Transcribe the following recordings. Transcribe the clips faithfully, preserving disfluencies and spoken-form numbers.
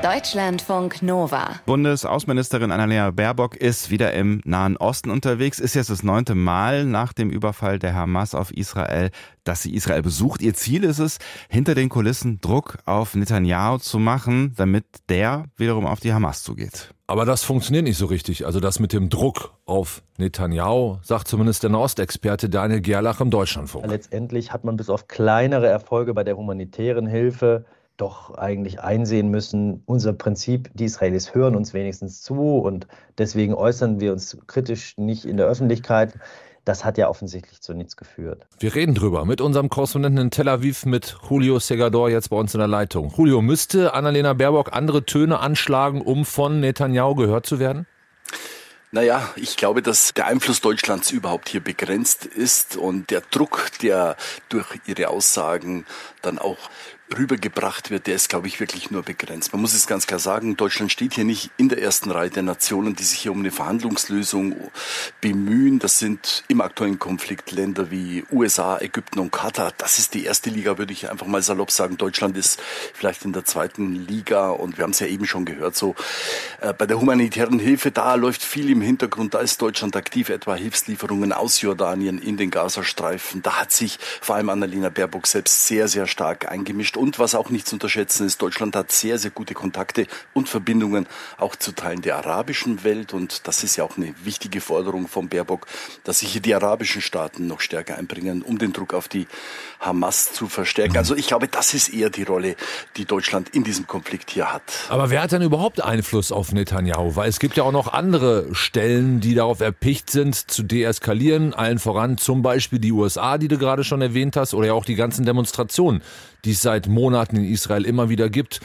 Deutschlandfunk Nova. Bundesaußenministerin Annalena Baerbock ist wieder im Nahen Osten unterwegs. Ist jetzt das neunte Mal nach dem Überfall der Hamas auf Israel, dass sie Israel besucht. Ihr Ziel ist es, hinter den Kulissen Druck auf Netanyahu zu machen, damit der wiederum auf die Hamas zugeht. Aber das funktioniert nicht so richtig. Also das mit dem Druck auf Netanyahu, sagt zumindest der Nahostexperte Daniel Gerlach im Deutschlandfunk. Letztendlich hat man bis auf kleinere Erfolge bei der humanitären Hilfe doch eigentlich einsehen müssen, unser Prinzip, die Israelis hören uns wenigstens zu und deswegen äußern wir uns kritisch nicht in der Öffentlichkeit. Das hat ja offensichtlich zu nichts geführt. Wir reden drüber mit unserem Korrespondenten in Tel Aviv, mit Julio Segador, jetzt bei uns in der Leitung. Julio, müsste Annalena Baerbock andere Töne anschlagen, um von Netanyahu gehört zu werden? Naja, ich glaube, dass der Einfluss Deutschlands überhaupt hier begrenzt ist und der Druck, der durch ihre Aussagen dann auch rübergebracht wird, der ist, glaube ich, wirklich nur begrenzt. Man muss es ganz klar sagen, Deutschland steht hier nicht in der ersten Reihe der Nationen, die sich hier um eine Verhandlungslösung bemühen. Das sind im aktuellen Konflikt Länder wie U S A, Ägypten und Katar. Das ist die erste Liga, würde ich einfach mal salopp sagen. Deutschland ist vielleicht in der zweiten Liga und wir haben es ja eben schon gehört, so äh, bei der humanitären Hilfe, da läuft viel im Hintergrund, da ist Deutschland aktiv, etwa Hilfslieferungen aus Jordanien in den Gazastreifen. Da hat sich vor allem Annalena Baerbock selbst sehr, sehr stark eingemischt. Und was auch nicht zu unterschätzen ist, Deutschland hat sehr, sehr gute Kontakte und Verbindungen auch zu Teilen der arabischen Welt. Und das ist ja auch eine wichtige Forderung von Baerbock, dass sich hier die arabischen Staaten noch stärker einbringen, um den Druck auf die Hamas zu verstärken. Also ich glaube, das ist eher die Rolle, die Deutschland in diesem Konflikt hier hat. Aber wer hat denn überhaupt Einfluss auf Netanyahu? Weil es gibt ja auch noch andere Stellen, die darauf erpicht sind, zu deeskalieren. Allen voran zum Beispiel die U S A, die du gerade schon erwähnt hast, oder ja auch die ganzen Demonstrationen, die es seit Monaten in Israel immer wieder gibt,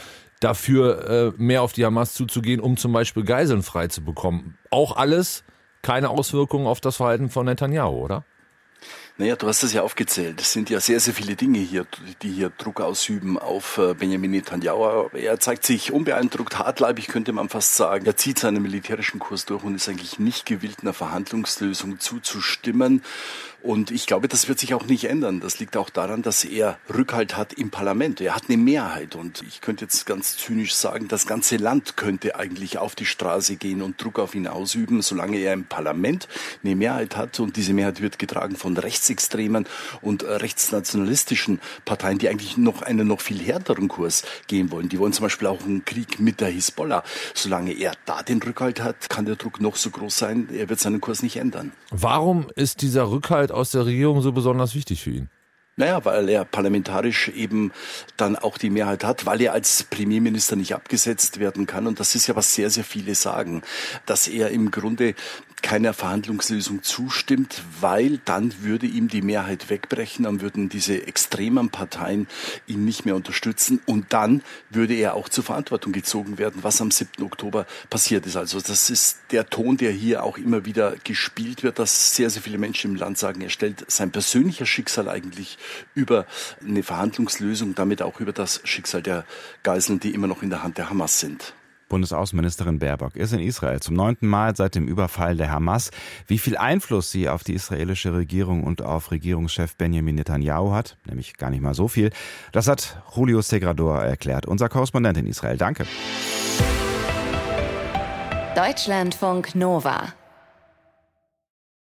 dafür äh, mehr auf die Hamas zuzugehen, um zum Beispiel Geiseln frei zu bekommen. Auch alles keine Auswirkungen auf das Verhalten von Netanyahu, oder? Naja, du hast es ja aufgezählt. Es sind ja sehr, sehr viele Dinge hier, die hier Druck ausüben auf Benjamin Netanyahu. Er zeigt sich unbeeindruckt, hartleibig könnte man fast sagen. Er zieht seinen militärischen Kurs durch und ist eigentlich nicht gewillt, einer Verhandlungslösung zuzustimmen. Und ich glaube, das wird sich auch nicht ändern. Das liegt auch daran, dass er Rückhalt hat im Parlament. Er hat eine Mehrheit. Und ich könnte jetzt ganz zynisch sagen, das ganze Land könnte eigentlich auf die Straße gehen und Druck auf ihn ausüben, solange er im Parlament eine Mehrheit hat. Und diese Mehrheit wird getragen von rechtsextremen und rechtsnationalistischen Parteien, die eigentlich noch einen noch viel härteren Kurs gehen wollen. Die wollen zum Beispiel auch einen Krieg mit der Hisbollah. Solange er da den Rückhalt hat, kann der Druck noch so groß sein. Er wird seinen Kurs nicht ändern. Warum ist dieser Rückhalt aus der Regierung so besonders wichtig für ihn? Naja, weil er parlamentarisch eben dann auch die Mehrheit hat, weil er als Premierminister nicht abgesetzt werden kann. Und das ist ja, was sehr, sehr viele sagen, dass er im Grunde keiner Verhandlungslösung zustimmt, weil dann würde ihm die Mehrheit wegbrechen, dann würden diese extremen Parteien ihn nicht mehr unterstützen und dann würde er auch zur Verantwortung gezogen werden, was am siebten Oktober passiert ist. Also das ist der Ton, der hier auch immer wieder gespielt wird, dass sehr, sehr viele Menschen im Land sagen, er stellt sein persönliches Schicksal eigentlich über eine Verhandlungslösung, damit auch über das Schicksal der Geiseln, die immer noch in der Hand der Hamas sind. Bundesaußenministerin Baerbock ist in Israel zum neunten Mal seit dem Überfall der Hamas. Wie viel Einfluss sie auf die israelische Regierung und auf Regierungschef Benjamin Netanyahu hat, nämlich gar nicht mal so viel, das hat Julio Segador erklärt, unser Korrespondent in Israel. Danke. Deutschlandfunk Nova